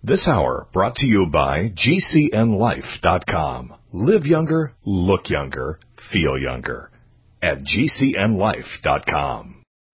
This hour brought to you by GCNLife.com. Live younger, look younger, feel younger at GCNLife.com.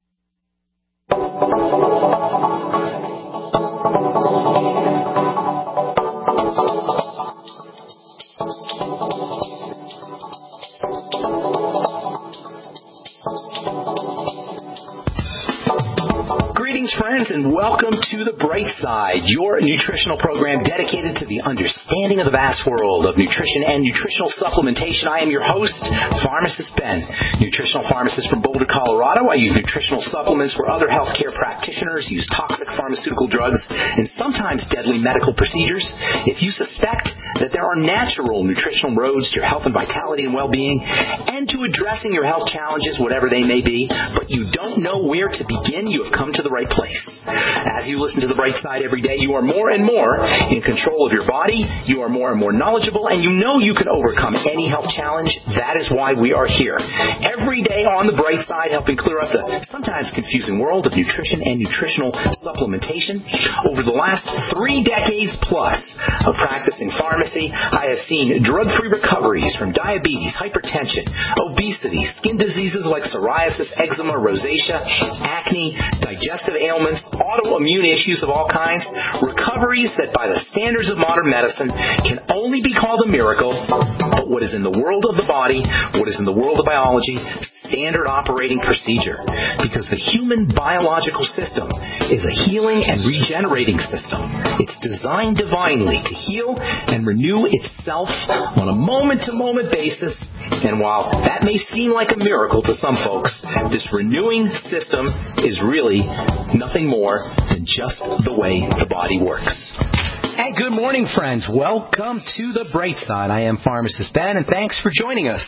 Greetings, friends, and welcome to The Bright Side, your nutritional program dedicated to the understanding of the vast world of nutrition and nutritional supplementation. I am your host, Pharmacist Ben, nutritional pharmacist from Boulder, Colorado. I use nutritional supplements where other healthcare practitioners use toxic pharmaceutical drugs and sometimes deadly medical procedures. If you suspect that there are natural nutritional roads to your health and vitality and well-being and to addressing your health challenges, whatever they may be, but you don't know where to begin, you have come to the right place. As you listen to The Bright Side every day, you are more and more in control of your body, you are more and more knowledgeable, and you know you can overcome any health challenge. That is why we are here. Every day on The Bright Side, helping clear up the sometimes confusing world of nutrition and nutritional supplementation. Over the last 3 decades plus of practicing pharmacy, I have seen drug-free recoveries from diabetes, hypertension, obesity, skin diseases like psoriasis, eczema, rosacea, acne, digestive ailments, autoimmune issues of all kinds, recoveries that by the standards of modern medicine can only be called a miracle, but what is in the world of the body, what is in the world of biology, standard operating procedure, because the human biological system is a healing and regenerating system. It's designed divinely to heal and renew itself on a moment-to-moment basis, and while that may seem like a miracle to some folks, this renewing system is really nothing more than just the way the body works. And good morning, friends. Welcome to The Bright Side. I am Pharmacist Ben, and thanks for joining us.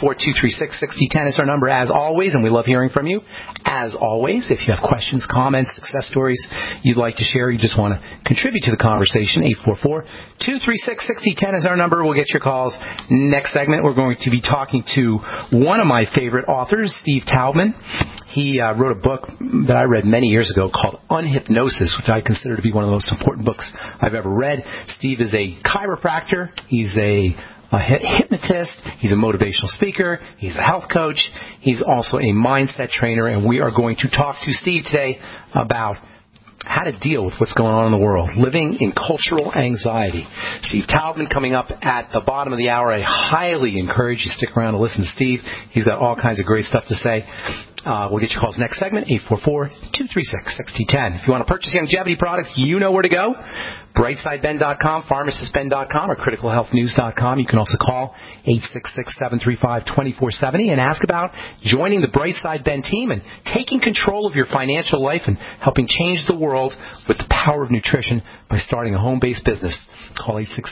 844-236-6010 is our number, as always, and we love hearing from you. As always, if you have questions, comments, success stories you'd like to share, you just want to contribute to the conversation, 844-236-6010 is our number. We'll get your calls. Next segment, we're going to be talking to one of my favorite authors, Steve Taubman. He wrote a book that I read many years ago called Unhypnosis, which I consider to be one of the most important books I've ever read. Steve is a chiropractor. He's a hypnotist. He's a motivational speaker. He's a health coach. He's also a mindset trainer, and we are going to talk to Steve today about how to deal with what's going on in the world, living in cultural anxiety. Steve Taubman coming up at the bottom of the hour. I highly encourage you to stick around and listen to Steve. He's got all kinds of great stuff to say. We'll get your calls next segment, 844-236-6010. If you want to purchase longevity products, you know where to go. BrightSideBen.com, PharmacistBen.com, or CriticalHealthNews.com. You can also call 866-735-2470 and ask about joining the Bright Side Ben team and taking control of your financial life and helping change the world with the power of nutrition by starting a home-based business. Call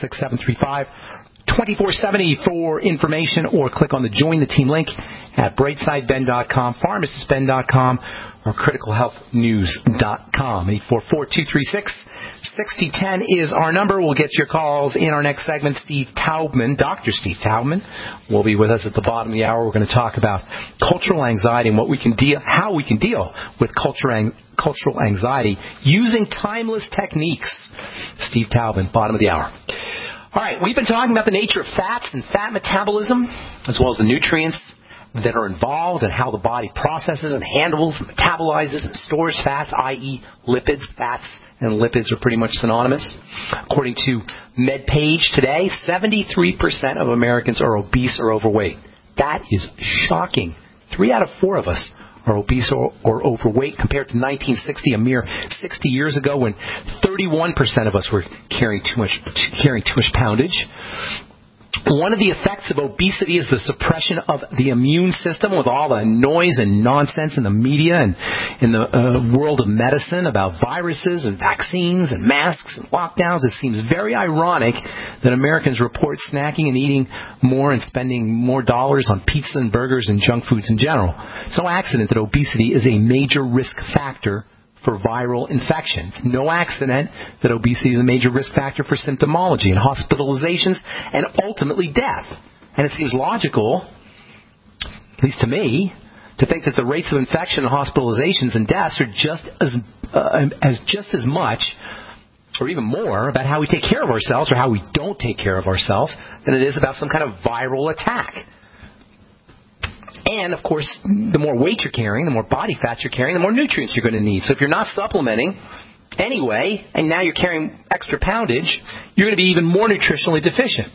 866-735-2470 for information, or click on the Join the Team link at brightsideben.com, pharmacistben.com, or criticalhealthnews.com. 844-236-6010 is our number. We'll get your calls in our next segment. Steve Taubman, Dr. Steve Taubman, will be with us at the bottom of the hour. We're going to talk about cultural anxiety and how we can deal with cultural anxiety using timeless techniques. Steve Taubman, bottom of the hour. All right, we've been talking about the nature of fats and fat metabolism, as well as the nutrients that are involved and how the body processes and handles, and metabolizes, and stores fats, i.e. lipids. Fats and lipids are pretty much synonymous. According to MedPage today, 73% of Americans are obese or overweight. That is shocking. 3 out of 4 of us are obese or overweight, compared to 1960, a mere 60 years ago, when 31% of us were carrying too much poundage. One of the effects of obesity is the suppression of the immune system, with all the noise and nonsense in the media and in the world of medicine about viruses and vaccines and masks and lockdowns. It seems very ironic that Americans report snacking and eating more and spending more dollars on pizza and burgers and junk foods in general. It's no accident that obesity is a major risk factor for viral infections. No accident that obesity is a major risk factor for symptomology and hospitalizations and ultimately death. And it seems logical, at least to me, to think that the rates of infection and hospitalizations and deaths are just as much or even more, about how we take care of ourselves or how we don't take care of ourselves than it is about some kind of viral attack. And, of course, the more weight you're carrying, the more body fat you're carrying, the more nutrients you're going to need. So if you're not supplementing anyway, and now you're carrying extra poundage, you're going to be even more nutritionally deficient,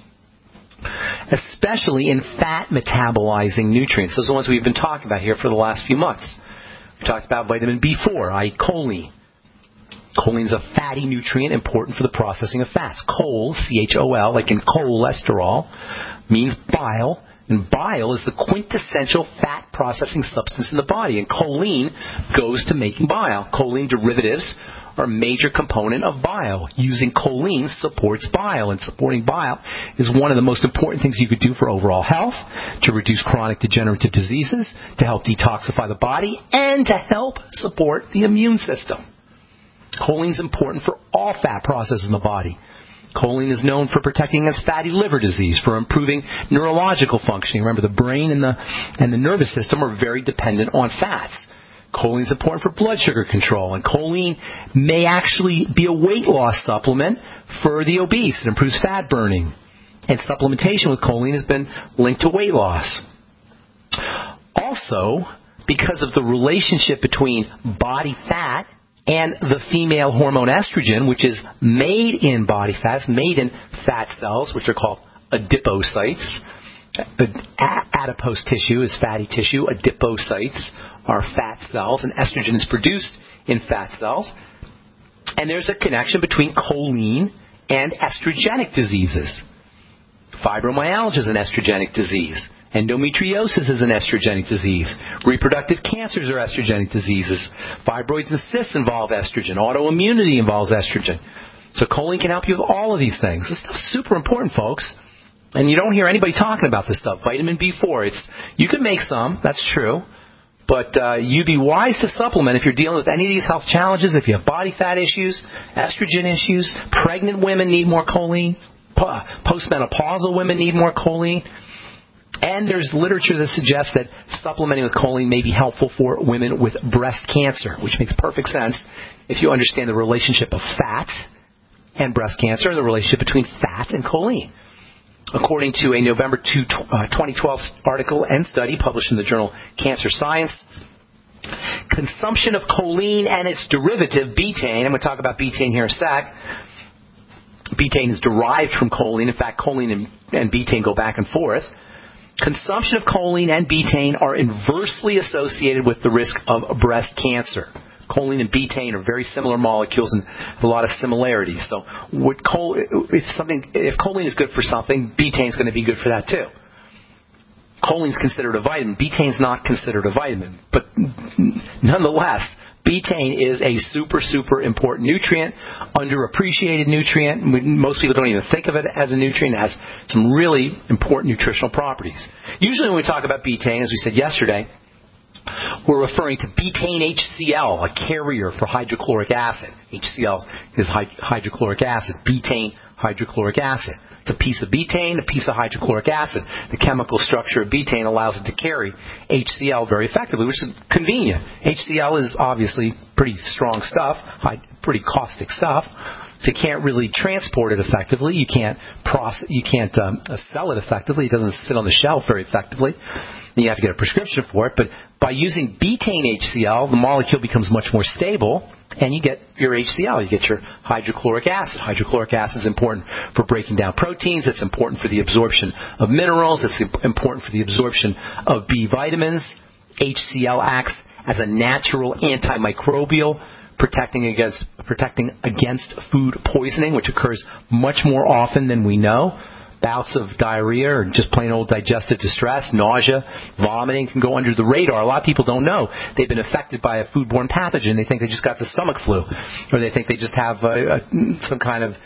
especially in fat-metabolizing nutrients. Those are the ones we've been talking about here for the last few months. We talked about vitamin B4, i.e. choline. Choline is a fatty nutrient important for the processing of fats. Chol, C-H-O-L, like in cholesterol, means bile. And bile is the quintessential fat processing substance in the body. And choline goes to making bile. Choline derivatives are a major component of bile. Using choline supports bile. And supporting bile is one of the most important things you could do for overall health, to reduce chronic degenerative diseases, to help detoxify the body, and to help support the immune system. Choline is important for all fat processes in the body. Choline is known for protecting against fatty liver disease, for improving neurological functioning. Remember, the brain and the nervous system are very dependent on fats. Choline is important for blood sugar control, and choline may actually be a weight loss supplement for the obese. It improves fat burning, and supplementation with choline has been linked to weight loss. Also, because of the relationship between body fat and the female hormone estrogen, which is made in body fats, made in fat cells, which are called adipocytes. Adipose tissue is fatty tissue. Adipocytes are fat cells, and estrogen is produced in fat cells. And there's a connection between choline and estrogenic diseases. Fibromyalgia is an estrogenic disease. Endometriosis is an estrogenic disease. Reproductive cancers are estrogenic diseases. Fibroids and cysts involve estrogen. Autoimmunity involves estrogen. So choline can help you with all of these things. This stuff's super important, folks. And you don't hear anybody talking about this stuff. Vitamin B4, you can make some, that's true. But you'd be wise to supplement if you're dealing with any of these health challenges. If you have body fat issues, estrogen issues, pregnant women need more choline. Postmenopausal women need more choline. And there's literature that suggests that supplementing with choline may be helpful for women with breast cancer, which makes perfect sense if you understand the relationship of fat and breast cancer and the relationship between fat and choline. According to a November 2012 article and study published in the journal Cancer Science, consumption of choline and its derivative, betaine, I'm going to talk about betaine here in a sec. Betaine is derived from choline. In fact, choline and betaine go back and forth. Consumption of choline and betaine are inversely associated with the risk of breast cancer. Choline and betaine are very similar molecules and have a lot of similarities. So if choline is good for something, betaine is going to be good for that too. Choline is considered a vitamin. Betaine is not considered a vitamin. But nonetheless, betaine is a super, super important nutrient, underappreciated nutrient. Most people don't even think of it as a nutrient. It has some really important nutritional properties. Usually when we talk about betaine, as we said yesterday, we're referring to betaine HCl, a carrier for hydrochloric acid. HCl is hydrochloric acid, betaine hydrochloric acid. It's a piece of betaine, a piece of hydrochloric acid. The chemical structure of betaine allows it to carry HCl very effectively, which is convenient. HCl is obviously pretty strong stuff, pretty caustic stuff. So you can't really transport it effectively. You can't sell it effectively. It doesn't sit on the shelf very effectively. You have to get a prescription for it. But by using betaine HCl, the molecule becomes much more stable, and you get your HCl. You get your hydrochloric acid. Hydrochloric acid is important for breaking down proteins. It's important for the absorption of minerals. It's important for the absorption of B vitamins. HCl acts as a natural antimicrobial, protecting against food poisoning, which occurs much more often than we know. Bouts of diarrhea or just plain old digestive distress, nausea, vomiting can go under the radar. A lot of people don't know they've been affected by a foodborne pathogen. They think they just got the stomach flu, or they think they just have some kind of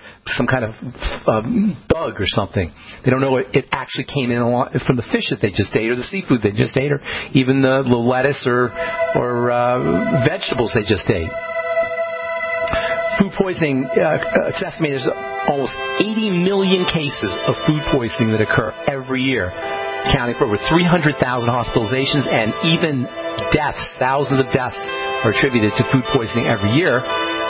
bug or something. They don't know it actually came in from the fish that they just ate, or the seafood they just ate, or even the lettuce or vegetables they just ate. Food poisoning, it's estimated there's almost 80 million cases of food poisoning that occur every year, accounting for over 300,000 hospitalizations, and even deaths. Thousands of deaths are attributed to food poisoning every year.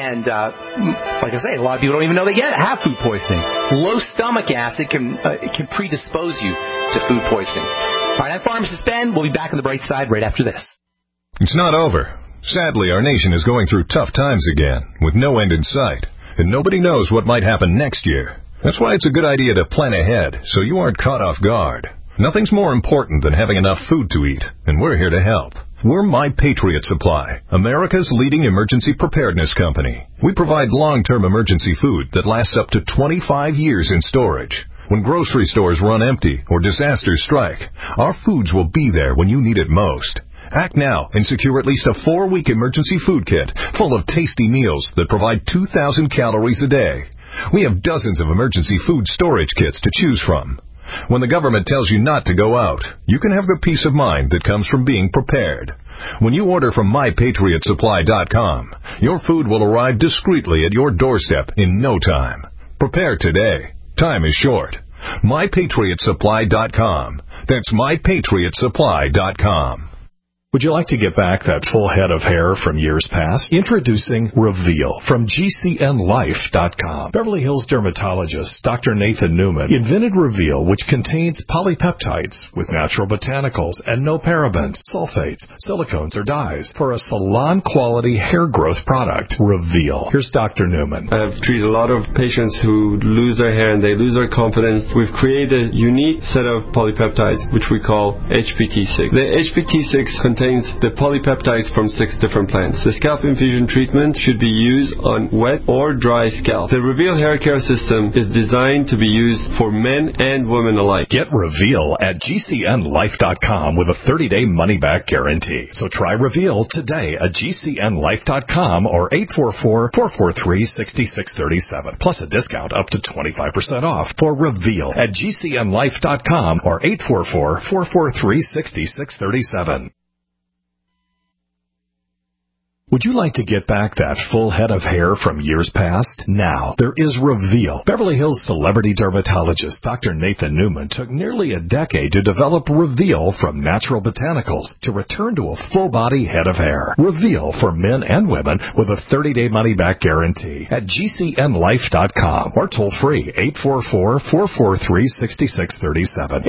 And like I say, a lot of people don't even know they have food poisoning. Low stomach acid can predispose you to food poisoning. All right, I'm Pharmacist Ben. We'll be back on the bright side right after this. It's not over. Sadly, our nation is going through tough times again, with no end in sight, and nobody knows what might happen next year. That's why it's a good idea to plan ahead so you aren't caught off guard. Nothing's more important than having enough food to eat, and we're here to help. We're My Patriot Supply, America's leading emergency preparedness company. We provide long-term emergency food that lasts up to 25 years in storage. When grocery stores run empty or disasters strike, our foods will be there when you need it most. Act now and secure at least a 4-week emergency food kit full of tasty meals that provide 2,000 calories a day. We have dozens of emergency food storage kits to choose from. When the government tells you not to go out, you can have the peace of mind that comes from being prepared. When you order from MyPatriotSupply.com, your food will arrive discreetly at your doorstep in no time. Prepare today. Time is short. MyPatriotSupply.com. That's MyPatriotSupply.com. Would you like to get back that full head of hair from years past? Introducing Reveal from GCNLife.com. Beverly Hills dermatologist Dr. Nathan Newman invented Reveal, which contains polypeptides with natural botanicals and no parabens, sulfates, silicones, or dyes for a salon-quality hair growth product. Reveal. Here's Dr. Newman. I've treated a lot of patients who lose their hair and they lose their confidence. We've created a unique set of polypeptides, which we call HPT6. The HPT6 contains the polypeptides from 6 different plants. The scalp infusion treatment should be used on wet or dry scalp. The Reveal hair care system is designed to be used for men and women alike. Get Reveal at GCNLife.com with a 30-day money-back guarantee. So try Reveal today at GCNLife.com or 844-443-6637. Plus a discount up to 25% off for Reveal at GCNLife.com or 844-443-6637. Would you like to get back that full head of hair from years past? Now, there is Reveal. Beverly Hills celebrity dermatologist Dr. Nathan Newman took nearly a decade to develop Reveal from natural botanicals to return to a full-body head of hair. Reveal for men and women with a 30-day money-back guarantee at GCNLife.com or toll-free 844-443-6637.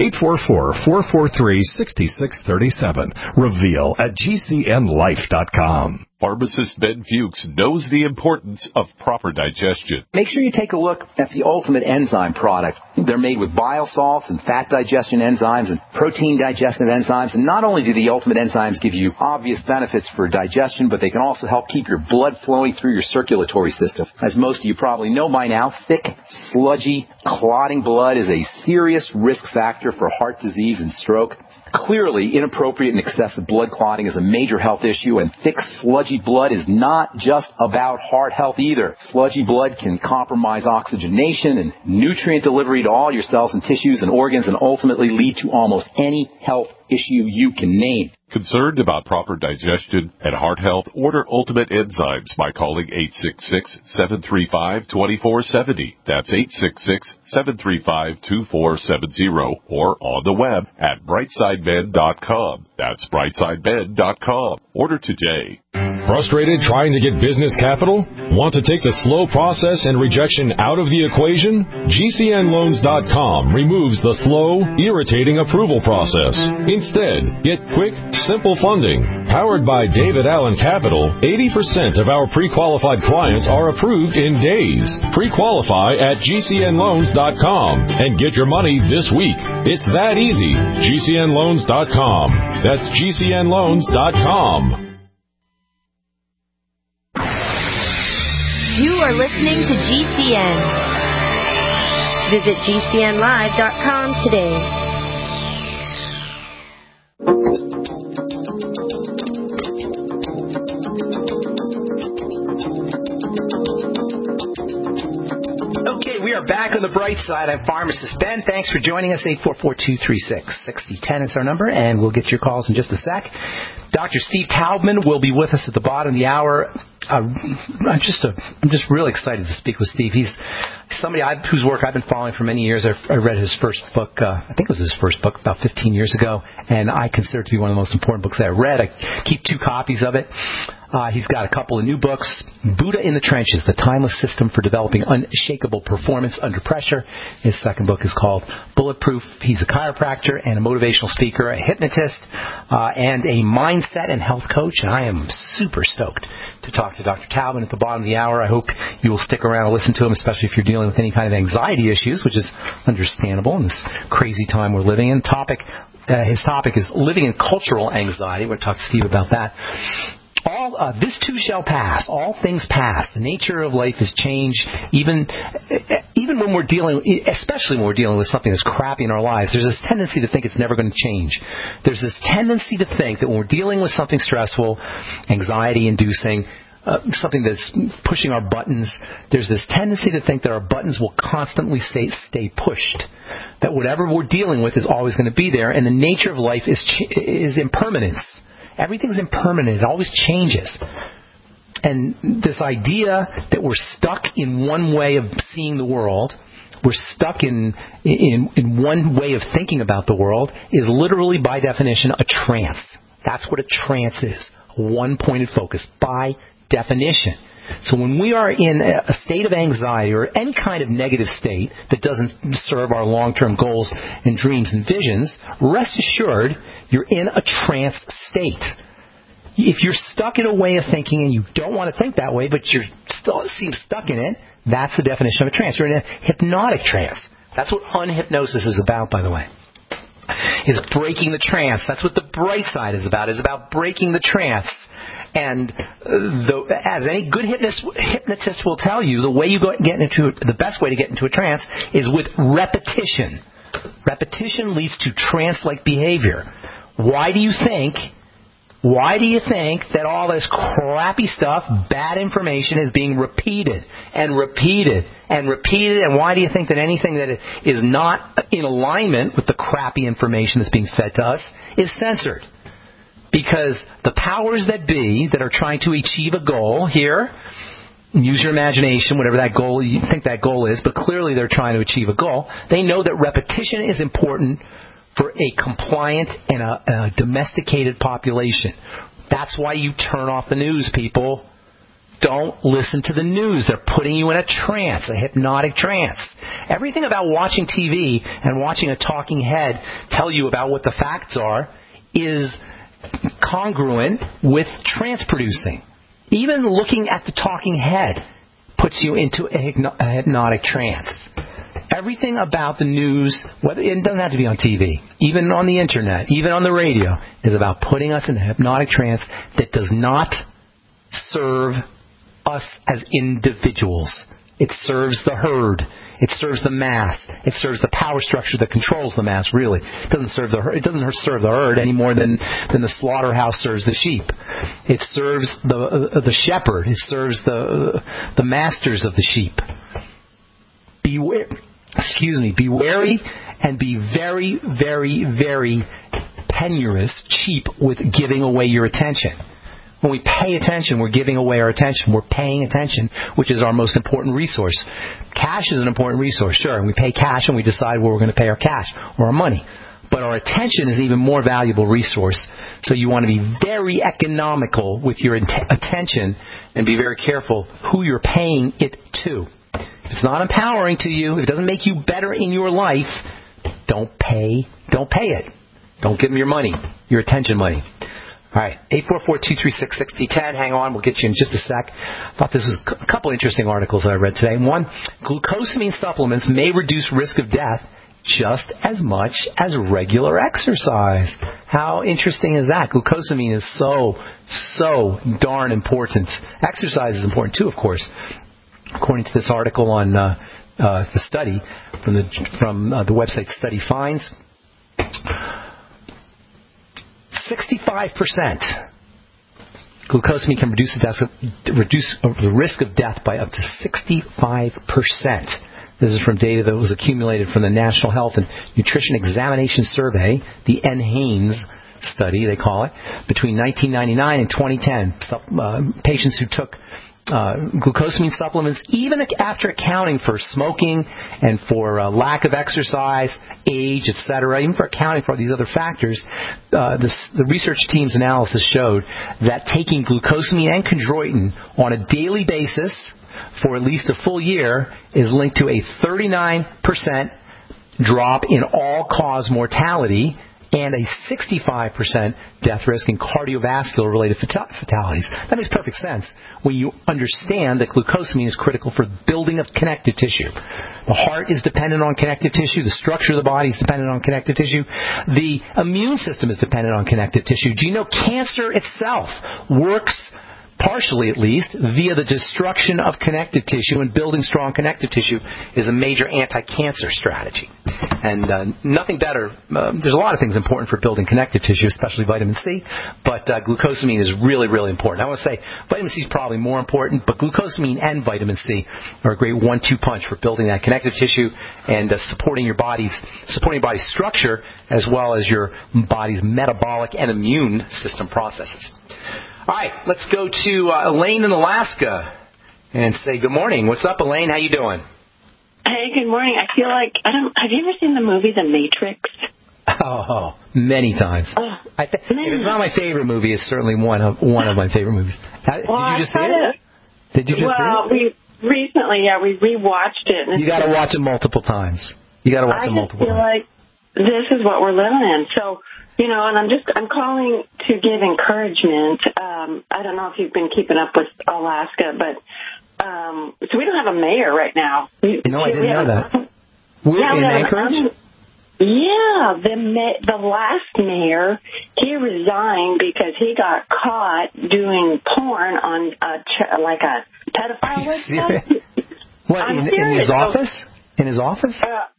844-443-6637. Reveal at GCNLife.com. Pharmacist Ben Fuchs knows the importance of proper digestion. Make sure you take a look at the Ultimate Enzyme product. They're made with bile salts and fat digestion enzymes and protein digestive enzymes. And not only do the Ultimate Enzymes give you obvious benefits for digestion, but they can also help keep your blood flowing through your circulatory system. As most of you probably know by now, thick, sludgy, clotting blood is a serious risk factor for heart disease and stroke. Clearly, inappropriate and excessive blood clotting is a major health issue, and thick, sludgy blood is not just about heart health either. Sludgy blood can compromise oxygenation and nutrient delivery to all your cells and tissues and organs and ultimately lead to almost any health issue you can name. Concerned about proper digestion and heart health? Order Ultimate Enzymes by calling 866-735-2470. That's 866-735-2470 or on the web at brightsideben.com. That's brightsideben.com. Order today. Frustrated trying to get business capital? Want to take the slow process and rejection out of the equation? GCNLoans.com removes the slow, irritating approval process. Instead, get quick, simple funding. Powered by David Allen Capital, 80% of our pre-qualified clients are approved in days. Pre-qualify at GCNLoans.com and get your money this week. It's that easy. GCNLoans.com. That's GCNLoans.com. You are listening to GCN. Visit GCNlive.com today. Okay, we are back on the bright side. I'm Pharmacist Ben. Thanks for joining us. 844-236-6010 is our number, and we'll get your calls in just a sec. Dr. Steve Taubman will be with us at the bottom of the hour. I'm just really excited to speak with Steve. He's somebody whose work I've been following for many years. I read his first book, I think it was his first book about 15 years ago, and I consider it to be one of the most important books that I read. I keep 2 copies of it. He's got a couple of new books. Buddha in the Trenches, The Timeless System for Developing Unshakable Performance Under Pressure. His second book is called Bulletproof. He's a chiropractor and a motivational speaker, a hypnotist, and a mindset and health coach. And I am super stoked to talk to Dr. Taubman at the bottom of the hour. I hope you will stick around and listen to him, especially if you're dealing with any kind of anxiety issues, which is understandable in this crazy time we're living in. His topic is living in cultural anxiety. We're going to talk to Steve about that. This too shall pass. All things pass. The nature of life is change. Even when we're especially when we're dealing with something that's crappy in our lives, there's this tendency to think it's never going to change. There's this tendency to think that when we're dealing with something stressful, anxiety-inducing, something that's pushing our buttons, there's this tendency to think that our buttons will constantly stay pushed. That whatever we're dealing with is always going to be there, and the nature of life is impermanence. Everything's impermanent. It always changes. And this idea that we're stuck in one way of seeing the world, we're stuck in one way of thinking about the world, is literally, by definition, a trance. That's what a trance is. A one-pointed focus, by definition. So when we are in a state of anxiety or any kind of negative state that doesn't serve our long-term goals and dreams and visions, rest assured you're in a trance state. If you're stuck in a way of thinking and you don't want to think that way, but you still seem stuck in it, that's the definition of a trance. You're in a hypnotic trance. That's what unhypnosis is about, by the way. Is breaking the trance. That's what the bright side is about. It's about breaking the trance. And as any good hypnotist will tell you, the best way to get into a trance is with repetition. Repetition leads to trance-like behavior. Why do you think that all this crappy stuff, bad information, is being repeated and repeated and repeated? And why do you think that anything that is not in alignment with the crappy information that's being fed to us is censored? Because the powers that be that are trying to achieve a goal here, use your imagination, whatever that goal you think that goal is, but clearly they're trying to achieve a goal. They know that repetition is important for a compliant and a domesticated population. That's why you turn off the news, people. Don't listen to the news. They're putting you in a trance, a hypnotic trance. Everything about watching TV and watching a talking head tell you about what the facts are is congruent with trance producing. Even looking at the talking head puts you into a hypnotic trance. Everything about the news, it doesn't have to be on TV, even on the internet, even on the radio, is about putting us in a hypnotic trance that does not serve us as individuals. It serves the herd. It serves the mass. It serves the power structure that controls the mass, really. It doesn't serve the herd any more than the slaughterhouse serves the sheep. It serves the shepherd. It serves the masters of the sheep. Be wary and be very, very, very penurious, cheap with giving away your attention. When we pay attention, we're giving away our attention. We're paying attention, which is our most important resource. Cash is an important resource, sure, and we pay cash and we decide where we're going to pay our cash or our money. But our attention is an even more valuable resource. So you want to be very economical with your attention and be very careful who you're paying it to. If it's not empowering to you, if it doesn't make you better in your life, don't pay it. Don't give them your money, your attention money. All right, 844-236-6010. Hang on, we'll get you in just a sec. I thought this was a couple interesting articles that I read today. One, glucosamine supplements may reduce risk of death just as much as regular exercise. How interesting is that? Glucosamine is so darn important. Exercise is important too, of course. According to this article on the study from the website Study Finds, 65% glucosamine can reduce the risk of death by up to 65%. This is from data that was accumulated from the National Health and Nutrition Examination Survey, the NHANES study, they call it, between 1999 and 2010. Patients who took glucosamine supplements, even after accounting for smoking and for lack of exercise, age, etc., even for accounting for these other factors, the research team's analysis showed that taking glucosamine and chondroitin on a daily basis for at least a full year is linked to a 39% drop in all-cause mortality and a 65% death risk in cardiovascular-related fatalities. That makes perfect sense when you understand that glucosamine is critical for building of connective tissue. The heart is dependent on connective tissue. The structure of the body is dependent on connective tissue. The immune system is dependent on connective tissue. Do you know cancer itself works, partially at least, via the destruction of connective tissue, and building strong connective tissue is a major anti-cancer strategy. And nothing better. There's a lot of things important for building connective tissue, especially vitamin C, but glucosamine is really, really important. I want to say vitamin C is probably more important, but glucosamine and vitamin C are a great 1-2 punch for building that connective tissue and supporting your body's structure as well as your body's metabolic and immune system processes. All right, let's go to Elaine in Alaska and say good morning. What's up, Elaine? How you doing? Hey, good morning. I feel like have you ever seen the movie The Matrix? Oh, many times. If it's not my favorite movie, it's certainly one of my favorite movies. Did you just see it? Did you just see it? Well, we rewatched it. And you got to watch it multiple times. I just feel like this is what we're living in. So, and I'm calling to give encouragement. I don't know if you've been keeping up with Alaska, but so we don't have a mayor right now. I didn't know that. We're in Anchorage? Yeah, the last mayor, he resigned because he got caught doing porn on a pedophile website. What, in his office? In his office?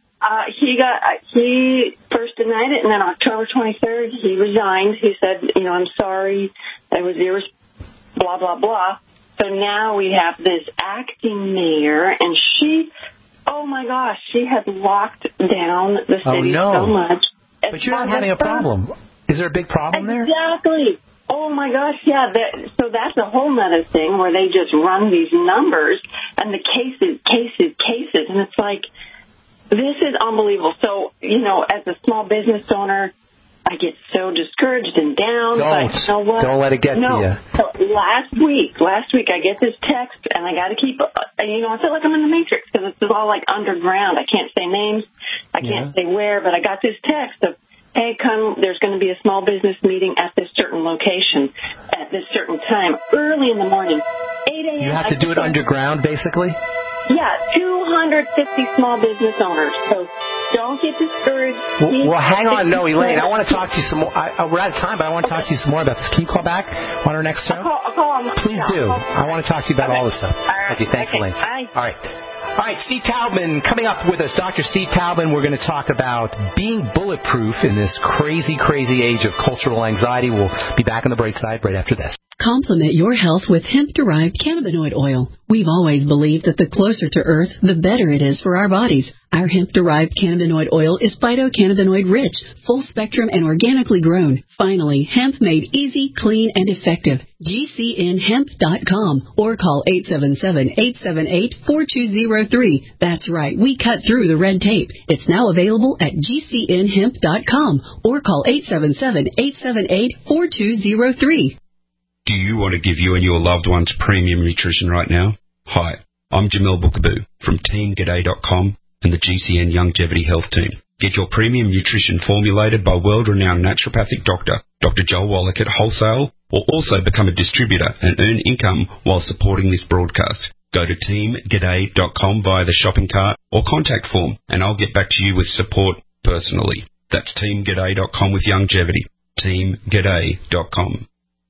He first denied it, and then October 23rd, he resigned. He said, I'm sorry, it was blah, blah, blah. So now we have this acting mayor, and she, oh my gosh, she has locked down the city so much. But you're not having a problem. Is there a big problem there? Exactly. Oh my gosh, yeah. So that's a whole nother thing where they just run these numbers and the cases, and it's like, this is unbelievable. So, as a small business owner, I get so discouraged and down. But you know what? Don't let it get to you. So last week, I get this text, and I got to keep, I feel like I'm in the Matrix because it's all like underground. I can't say names. I can't say where, but I got this text of, hey, there's going to be a small business meeting at this certain location at this certain time, early in the morning, 8 a.m. You have to do it underground, basically? Yeah, 250 small business owners. So don't get discouraged. Well, hang on. No, Elaine, I want to talk to you some more. We're out of time, but I want to talk to you some more about this. Can you call back on our next show? I'll call. Please do. I want to talk to you about all this stuff. All right. Okay, thanks, Elaine. Bye. All right, Steve Taubman coming up with us. Dr. Steve Taubman, we're going to talk about being bulletproof in this crazy, crazy age of cultural anxiety. We'll be back on the bright side right after this. Complement your health with hemp-derived cannabinoid oil. We've always believed that the closer to Earth, the better it is for our bodies. Our hemp-derived cannabinoid oil is phytocannabinoid-rich, full-spectrum, and organically grown. Finally, hemp made easy, clean, and effective. GCNhemp.com or call 877-878-4203. That's right, we cut through the red tape. It's now available at GCNhemp.com or call 877-878-4203. Do you want to give you and your loved ones premium nutrition right now? Hi, I'm Jamel Bookaboo from TeamGaday.com and the GCN Longevity Health Team. Get your premium nutrition formulated by world-renowned naturopathic doctor, Dr. Joel Wallach at wholesale, or also become a distributor and earn income while supporting this broadcast. Go to TeamGaday.com via the shopping cart or contact form, and I'll get back to you with support personally. That's TeamGaday.com with longevity. TeamGaday.com.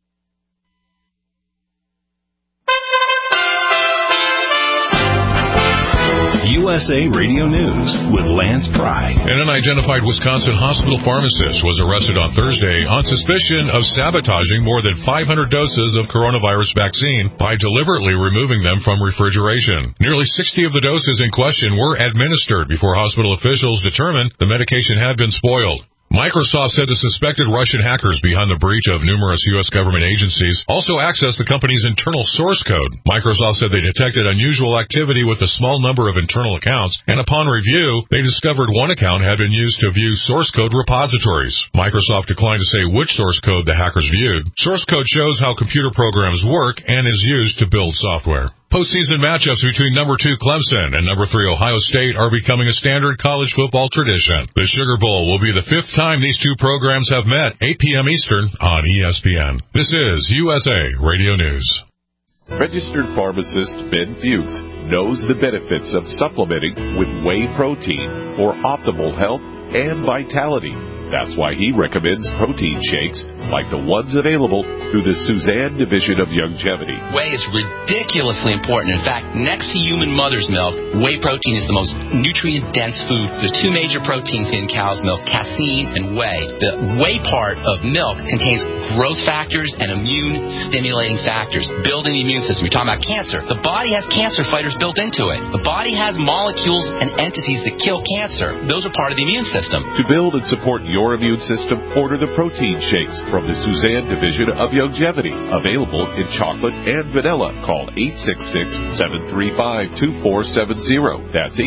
USA Radio News with Lance Pry. An unidentified Wisconsin hospital pharmacist was arrested on Thursday on suspicion of sabotaging more than 500 doses of coronavirus vaccine by deliberately removing them from refrigeration. Nearly 60 of the doses in question were administered before hospital officials determined the medication had been spoiled. Microsoft said the suspected Russian hackers behind the breach of numerous U.S. government agencies also accessed the company's internal source code. Microsoft said they detected unusual activity with a small number of internal accounts, and upon review, they discovered one account had been used to view source code repositories. Microsoft declined to say which source code the hackers viewed. Source code shows how computer programs work and is used to build software. Postseason matchups between number 2 Clemson and number 3 Ohio State are becoming a standard college football tradition. The Sugar Bowl will be the 5th time these two programs have met, 8 p.m. Eastern on ESPN. This is USA Radio News. Registered pharmacist Ben Fuchs knows the benefits of supplementing with whey protein for optimal health and vitality. That's why he recommends protein shakes like the ones available through the Suzanne Division of Youngevity. Whey is ridiculously important. In fact, next to human mother's milk, whey protein is the most nutrient-dense food. There's 2 major proteins in cow's milk, casein and whey. The whey part of milk contains growth factors and immune-stimulating factors, building the immune system. You're talking about cancer. The body has cancer fighters built into it. The body has molecules and entities that kill cancer. Those are part of the immune system. To build and support your immune system, order the protein shakes from the Suzanne Division of Youngevity. Available in chocolate and vanilla. Call 866-735-2470. That's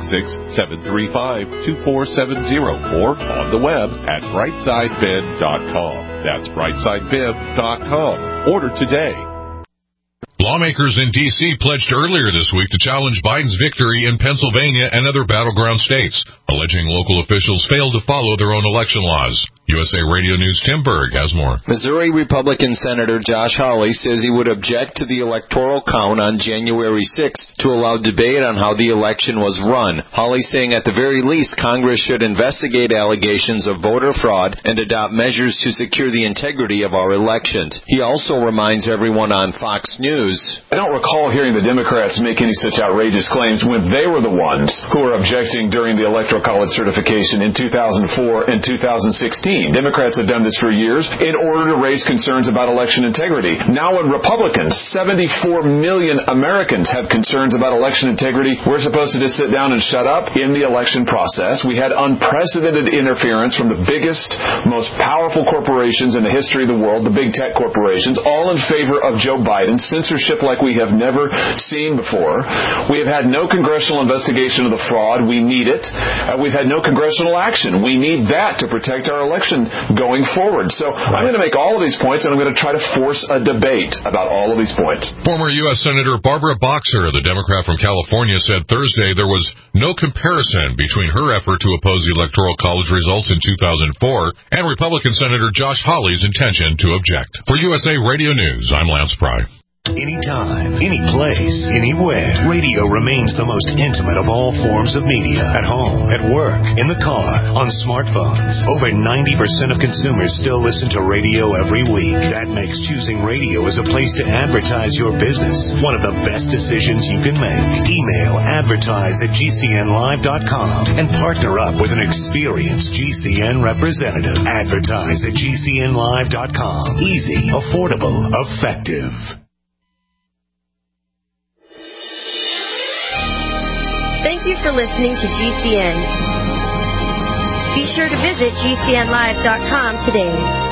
866-735-2470. Or on the web at brightsideben.com. That's brightsideben.com. Order today. Lawmakers in D.C. pledged earlier this week to challenge Biden's victory in Pennsylvania and other battleground states, alleging local officials failed to follow their own election laws. USA Radio News' Tim Berg has more. Missouri Republican Senator Josh Hawley says he would object to the electoral count on January 6th to allow debate on how the election was run. Hawley saying at the very least Congress should investigate allegations of voter fraud and adopt measures to secure the integrity of our elections. He also reminds everyone on Fox News, I don't recall hearing the Democrats make any such outrageous claims when they were the ones who were objecting during the Electoral College certification in 2004 and 2016. Democrats have done this for years in order to raise concerns about election integrity. Now when Republicans, 74 million Americans, have concerns about election integrity, we're supposed to just sit down and shut up? In the election process, we had unprecedented interference from the biggest, most powerful corporations in the history of the world, the big tech corporations, all in favor of Joe Biden. Censorship like we have never seen before. We have had no congressional investigation of the fraud. We need it. We've had no congressional action. We need that to protect our election going forward. So I'm going to make all of these points, and I'm going to try to force a debate about all of these points. Former U.S. Senator Barbara Boxer, the Democrat from California, said Thursday there was no comparison between her effort to oppose the Electoral College results in 2004 and Republican Senator Josh Hawley's intention to object. For USA Radio News, I'm Lance Pry. Anytime, any place, anywhere. Radio remains the most intimate of all forms of media. At home, at work, in the car, on smartphones. Over 90% of consumers still listen to radio every week. That makes choosing radio as a place to advertise your business one of the best decisions you can make. Email advertise@gcnlive.com and partner up with an experienced GCN representative. Advertise@gcnlive.com. Easy, affordable, effective. Thank you for listening to GCN. Be sure to visit GCNlive.com today.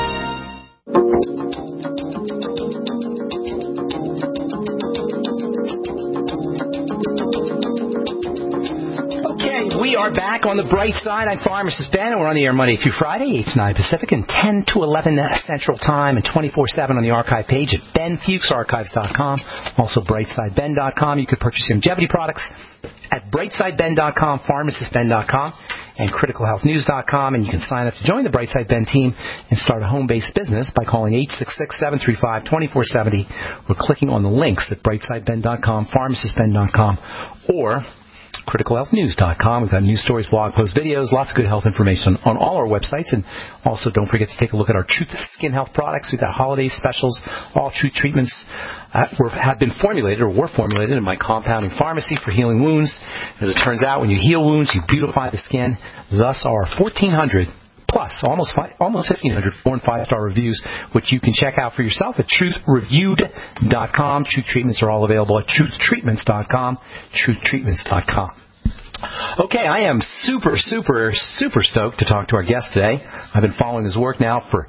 We are back on the bright side. I'm Pharmacist Ben, and we're on the air Monday through Friday, 8 to 9 Pacific, and 10 to 11 Central Time, and 24/7 on the archive page at benfuchsarchives.com. Also, brightsideben.com. You could purchase longevity products at brightsideben.com, pharmacistben.com, and criticalhealthnews.com. And you can sign up to join the Brightside Ben team and start a home-based business by calling 866-735-2470 or clicking on the links at brightsideben.com, pharmacistben.com, or criticalhealthnews.com. We've got news stories, blog posts, videos, lots of good health information on all our websites. And also don't forget to take a look at our Truth Skin Health products. We've got holiday specials. All Truth treatments have been formulated or were formulated in my compounding pharmacy for healing wounds. As it turns out, when you heal wounds, you beautify the skin. Thus our 1,400 plus, almost 1,500 4- and 5-star reviews, which you can check out for yourself at truthreviewed.com. Truth treatments are all available at truthtreatments.com, truthtreatments.com. Okay, I am super stoked to talk to our guest today. I've been following his work now for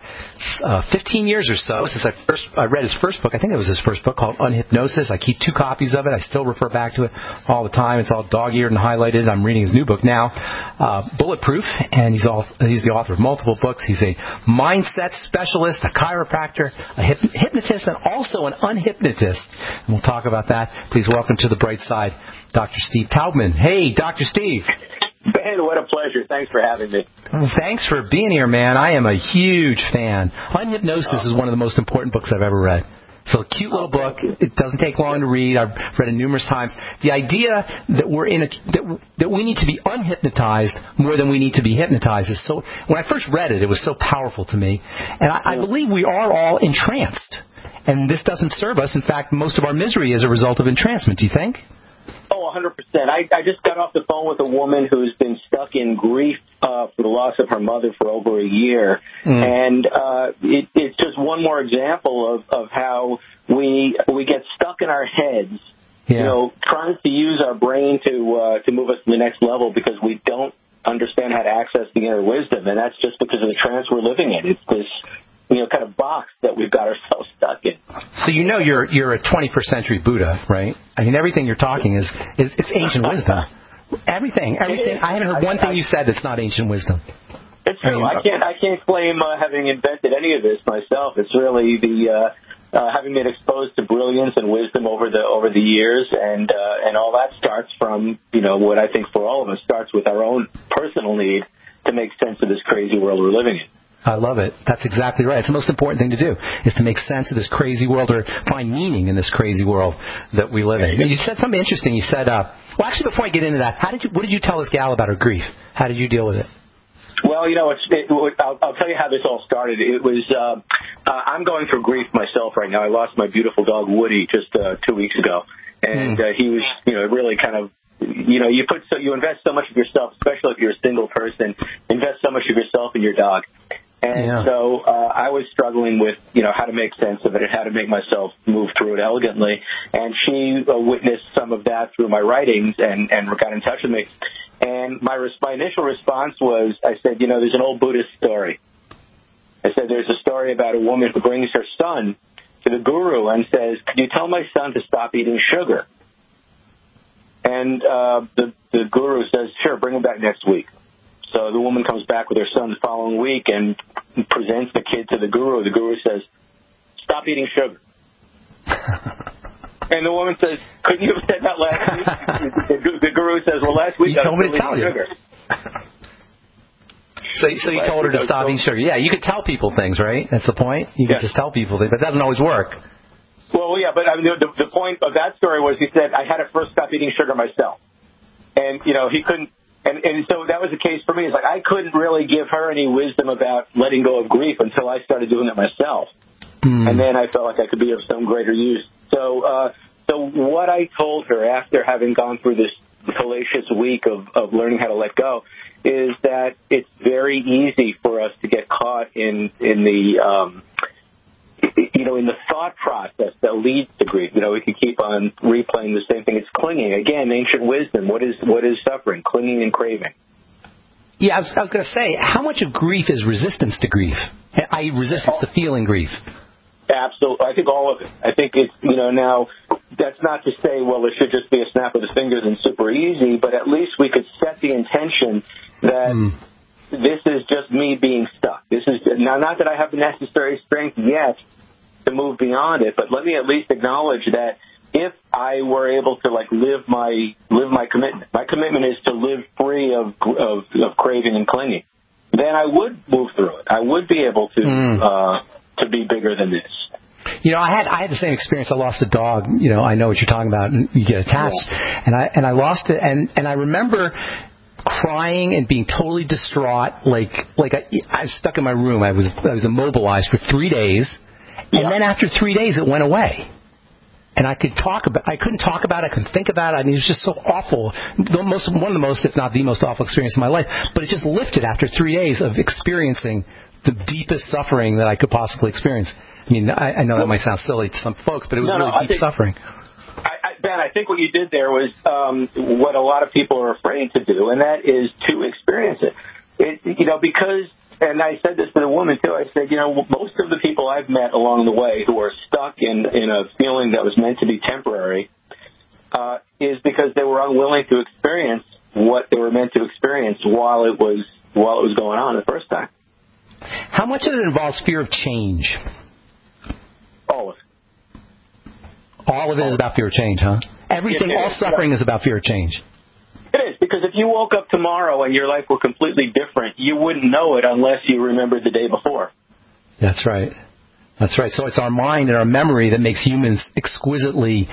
15 years or so, since I read his first book. I think it was his first book, called Unhypnosis. I keep 2 copies of it. I still refer back to it all the time. It's all dog-eared and highlighted. I'm reading his new book now, Bulletproof, and he's the author of multiple books. He's a mindset specialist, a chiropractor, a hypnotist, and also an unhypnotist. And we'll talk about that. Please welcome to the bright side, Dr. Steve Taubman. Hey, Dr. Steve. Ben, what a pleasure. Thanks for having me. Thanks for being here, man. I am a huge fan. Unhypnosis is one of the most important books I've ever read. So a cute little book. It doesn't take long to read. I've read it numerous times. The idea that we're that we need to be unhypnotized more than we need to be hypnotized is so. When I first read it, it was so powerful to me, and I believe we are all entranced. And this doesn't serve us. In fact, most of our misery is a result of entrancement. Do you think? Oh, 100%. I just got off the phone with a woman who's been stuck in grief for the loss of her mother for over a year. And it's just one more example of how we get stuck in our heads, you know, trying to use our brain to move us to the next level because we don't understand how to access the inner wisdom. And that's just because of the trance we're living in. It's this, you know, kind of box that we've got ourselves stuck in. So you know you're a 21st century Buddha, right? I mean, everything you're talking is it's ancient wisdom. Everything. I haven't heard one thing you said that's not ancient wisdom. It's true. I can't claim having invented any of this myself. It's really the having been exposed to brilliance and wisdom over the years, and all that starts from, you know, what I think for all of us starts with our own personal need to make sense of this crazy world we're living in. I love it. That's exactly right. It's the most important thing to do, is to make sense of this crazy world or find meaning in this crazy world that we live in. You said something interesting. You said, well, actually, before I get into that, what did you tell this gal about her grief? How did you deal with it? Well, you know, I'll tell you how this all started. It was I'm going through grief myself right now. I lost my beautiful dog Woody just 2 weeks ago, and he was, you know, really kind of. You know, you invest so much of yourself, especially if you're a single person, invest so much of yourself in your dog. And so I was struggling with, you know, how to make sense of it and how to make myself move through it elegantly. And she witnessed some of that through my writings and got in touch with me. And my initial response was, I said, you know, there's an old Buddhist story. I said, there's a story about a woman who brings her son to the guru and says, could you tell my son to stop eating sugar? And the guru says, sure, bring him back next week. So the woman comes back with her son the following week and presents the kid to the guru. The guru says, stop eating sugar. And the woman says, couldn't you have said that last week? The guru says, well, last week you I told me was to tell you. sugar. So you told her to stop eating sugar. Yeah, you could tell people things, right? That's the point. You can just tell people things, but it doesn't always work. Well, yeah, but I mean, the point of that story was he said, I had to first stop eating sugar myself. And, you know, he couldn't. And so that was the case for me. It's like I couldn't really give her any wisdom about letting go of grief until I started doing it myself. And then I felt like I could be of some greater use. So what I told her after having gone through this hellacious week of learning how to let go is that it's very easy for us to get caught in the in the thought process that leads to grief. You know, we can keep on replaying the same thing. It's clinging. Again, ancient wisdom. What is suffering? Clinging and craving. Yeah, I was going to say, how much of grief is resistance to grief? I.e. resistance to feeling grief. Absolutely. I think all of it. I think it's, you know, now that's not to say, well, it should just be a snap of the fingers and super easy, but at least we could set the intention that this is just me being stuck. This is now not that I have the necessary strength yet to move beyond it, but let me at least acknowledge that if I were able to live my commitment, my commitment is to live free of craving and clinging, then I would move through it. I would be able to be bigger than this. You know, I had the same experience. I lost a dog. You know, I know what you're talking about. And you get attached, and I lost it, and I remember crying and being totally distraught. Like I was stuck in my room. I was immobilized for 3 days, and then after 3 days, it went away. And I couldn't talk about it. I couldn't think about it. I mean, it was just so awful. One of the most, if not the most awful experience of my life. But it just lifted after 3 days of experiencing the deepest suffering that I could possibly experience. I mean, I know that might sound silly to some folks, but it was really deep suffering. Ben, I think what you did there was what a lot of people are afraid to do, and that is to experience it. Because, and I said this to the woman too, I said, most of the people I've met along the way who are stuck in a feeling that was meant to be temporary is because they were unwilling to experience what they were meant to experience while it was going on the first time. How much of it involves fear of change? All of it. All of it is about fear of change, huh? Everything, all suffering is about fear of change. It is, because if you woke up tomorrow and your life were completely different, you wouldn't know it unless you remembered the day before. That's right. That's right. So it's our mind and our memory that makes humans exquisitely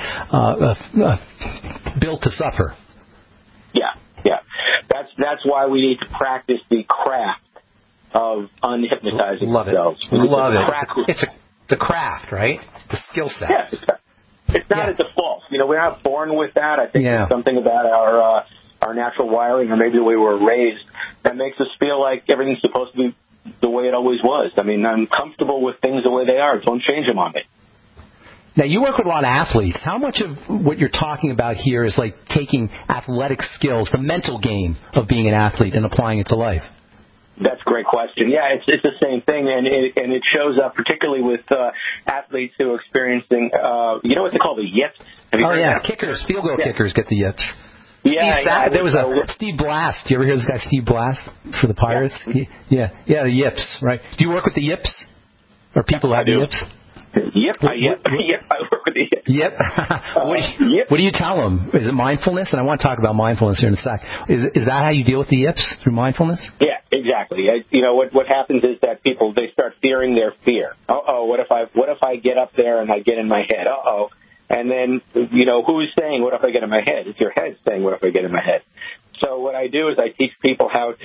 built to suffer. Yeah. That's why we need to practice the craft of unhypnotizing ourselves. Love it. It's a craft, right? The skill set. Yeah, it's not a default. We're not born with that. I think there's something about our natural wiring, or maybe the way we were raised, that makes us feel like everything's supposed to be the way it always was. I mean, I'm comfortable with things the way they are. Don't change them on me. Now, you work with a lot of athletes. How much of what you're talking about here is like taking athletic skills, the mental game of being an athlete, and applying it to life? That's a great question. Yeah, it's the same thing, and it shows up particularly with athletes who are experiencing, what they call the yips. Kickers, field goal kickers get the yips. There was a Steve Blast. Do you ever hear this guy, Steve Blast, for the Pirates? Yeah, the yips, right? Do you work with the yips? Or people who have the yips? Yep, I work with the yips. Yep. What do you tell them? Is it mindfulness? And I want to talk about mindfulness here in a sec. Is that how you deal with the yips, through mindfulness? Yeah, exactly. What happens is that people, they start fearing their fear. What if I get up there and I get in my head? And then, who's saying, what if I get in my head? It's your head saying, what if I get in my head? So what I do is I teach people how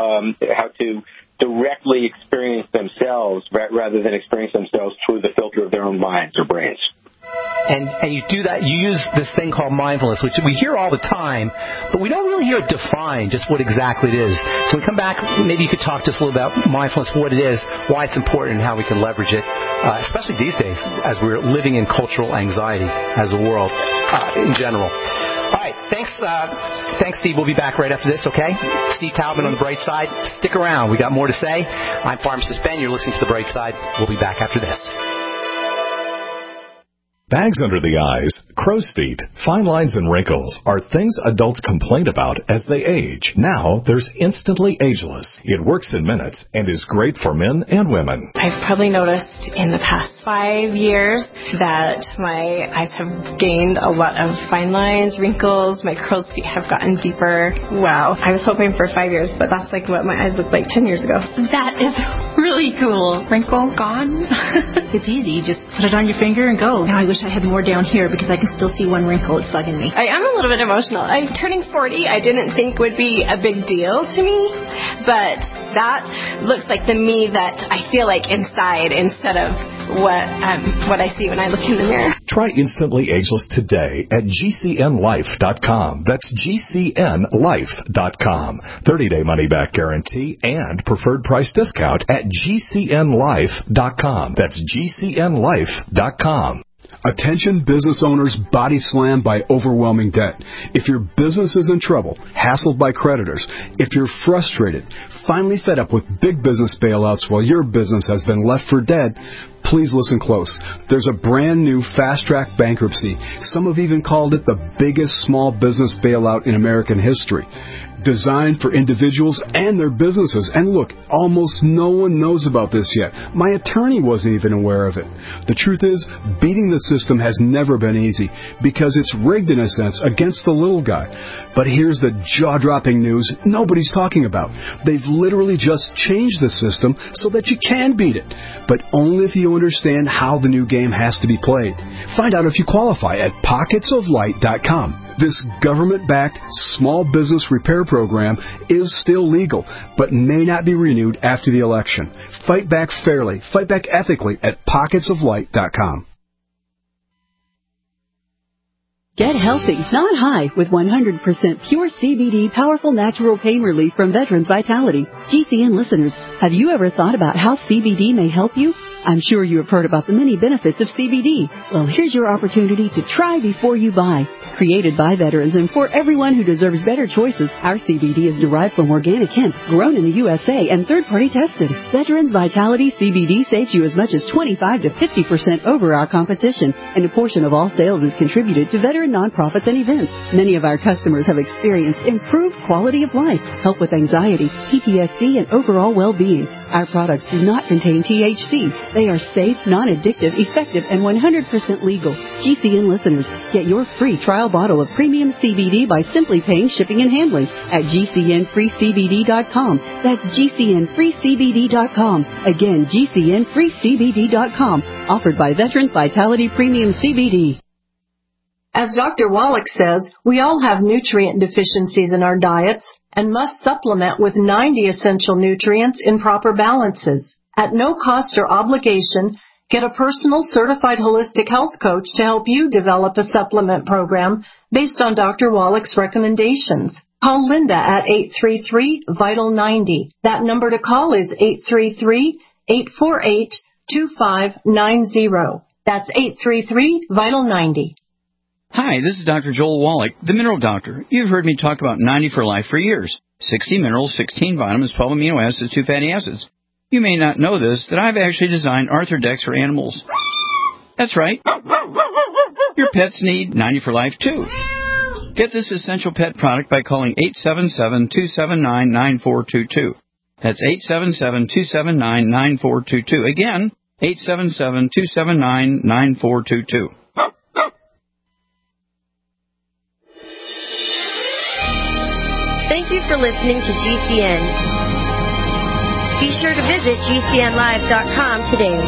to directly experience themselves rather than experience themselves through the filter of their own minds or brains. And you do that, you use this thing called mindfulness, which we hear all the time, but we don't really hear it defined, just what exactly it is. So when we come back, maybe you could talk to us a little about mindfulness, what it is, why it's important, and how we can leverage it, especially these days, as we're living in cultural anxiety as a world in general. All right, thanks, Steve. We'll be back right after this, okay? Steve Talbot on The Bright Side. Stick around. We got more to say. I'm Pharmacist Ben. You're listening to The Bright Side. We'll be back after this. Bags under the eyes, crow's feet, fine lines, and wrinkles are things adults complain about as they age. Now, there's Instantly Ageless. It works in minutes and is great for men and women. I've probably noticed in the past 5 years that my eyes have gained a lot of fine lines, wrinkles, my crow's feet have gotten deeper. Wow. I was hoping for 5 years, but that's like what my eyes looked like 10 years ago. That is really cool. Wrinkle gone. It's easy. You just put it on your finger and go. Now I wish I had more down here because I can still see one wrinkle. It's bugging me. I am a little bit emotional. I'm turning 40. I didn't think would be a big deal to me, but that looks like the me that I feel like inside instead of what I see when I look in the mirror. Try Instantly Ageless today at GCNLife.com. That's GCNLife.com. 30-day money-back guarantee and preferred price discount at GCNLife.com. That's GCNLife.com. Attention business owners body slammed by overwhelming debt. If your business is in trouble, hassled by creditors, if you're frustrated, finally fed up with big business bailouts while your business has been left for dead, please listen close. There's a brand new fast-track bankruptcy. Some have even called it the biggest small business bailout in American history. Designed for individuals and their businesses. And look, almost no one knows about this yet. My attorney wasn't even aware of it. The truth is, beating the system has never been easy because it's rigged in a sense against the little guy. But here's the jaw-dropping news nobody's talking about. They've literally just changed the system so that you can beat it, but only if you understand how the new game has to be played. Find out if you qualify at pocketsoflight.com. This government-backed small business repair program is still legal, but may not be renewed after the election. Fight back fairly, fight back ethically at pocketsoflight.com. Get healthy, not high, with 100% pure CBD powerful natural pain relief from Veterans Vitality. GCN listeners, have you ever thought about how CBD may help you? I'm sure you have heard about the many benefits of CBD. Well, here's your opportunity to try before you buy. Created by veterans and for everyone who deserves better choices, our CBD is derived from organic hemp, grown in the USA and third-party tested. Veterans Vitality CBD saves you as much as 25 to 50% over our competition, and a portion of all sales is contributed to veteran nonprofits and events. Many of our customers have experienced improved quality of life, help with anxiety, PTSD, and overall well-being. Our products do not contain THC. They are safe, non-addictive, effective, and 100% legal. GCN listeners, get your free trial bottle of premium CBD by simply paying shipping and handling at GCNFreeCBD.com. That's GCNFreeCBD.com. Again, GCNFreeCBD.com. Offered by Veterans Vitality Premium CBD. As Dr. Wallach says, we all have nutrient deficiencies in our diets and must supplement with 90 essential nutrients in proper balances. At no cost or obligation, get a personal certified holistic health coach to help you develop a supplement program based on Dr. Wallach's recommendations. Call Linda at 833-VITAL-90. That number to call is 833-848-2590. That's 833-VITAL-90. Hi, this is Dr. Joel Wallach, the Mineral Doctor. You've heard me talk about 90 for Life for years. 60 minerals, 16 vitamins, 12 amino acids, 2 fatty acids. You may not know this, that I've actually designed Arthrodex for animals. That's right. Your pets need 90 for Life, too. Get this essential pet product by calling 877-279-9422. That's 877-279-9422. Again, 877-279-9422. Thank you for listening to GCN. Be sure to visit GCNlive.com today.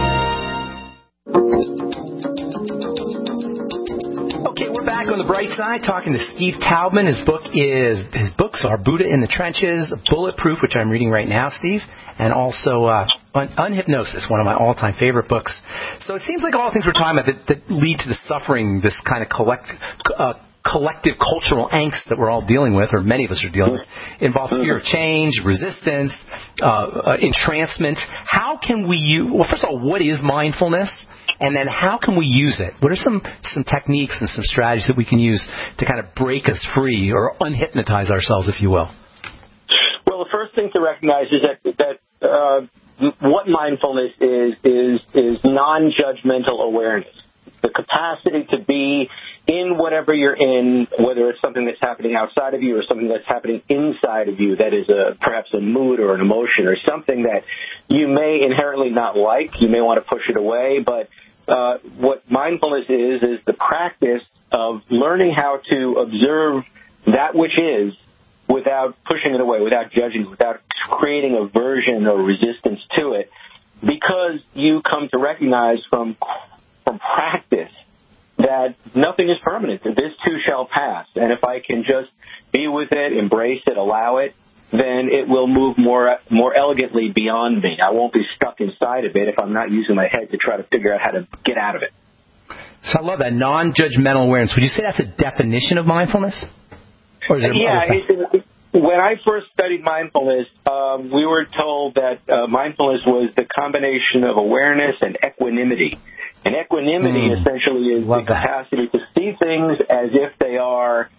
Okay, we're back on the bright side talking to Steve Taubman. His books are Buddha in the Trenches, Bulletproof, which I'm reading right now, Steve, and also Unhypnosis, one of my all-time favorite books. So it seems like all the things we're talking about that lead to the suffering, this kind of collective cultural angst that we're all dealing with, or many of us are dealing with, involves fear of change, resistance, entrancement. How can we well, first of all, what is mindfulness? And then how can we use it? What are some techniques and some strategies that we can use to kind of break us free or unhypnotize ourselves, if you will? Well, the first thing to recognize is that what mindfulness is non-judgmental awareness. The capacity to be in whatever you're in, whether it's something that's happening outside of you or something that's happening inside of you, that is perhaps a mood or an emotion or something that you may inherently not like. You may want to push it away, but what mindfulness is the practice of learning how to observe that which is without pushing it away, without judging it, without creating aversion or resistance to it, because you come to recognize from practice that nothing is permanent, that this too shall pass. And if I can just be with it, embrace it, allow it, then it will move more elegantly beyond me. I won't be stuck inside of it if I'm not using my head to try to figure out how to get out of it. So I love that, non-judgmental awareness. Would you say that's a definition of mindfulness? Or is it when I first studied mindfulness, we were told that mindfulness was the combination of awareness and equanimity. And equanimity essentially is the capacity to see things as if they are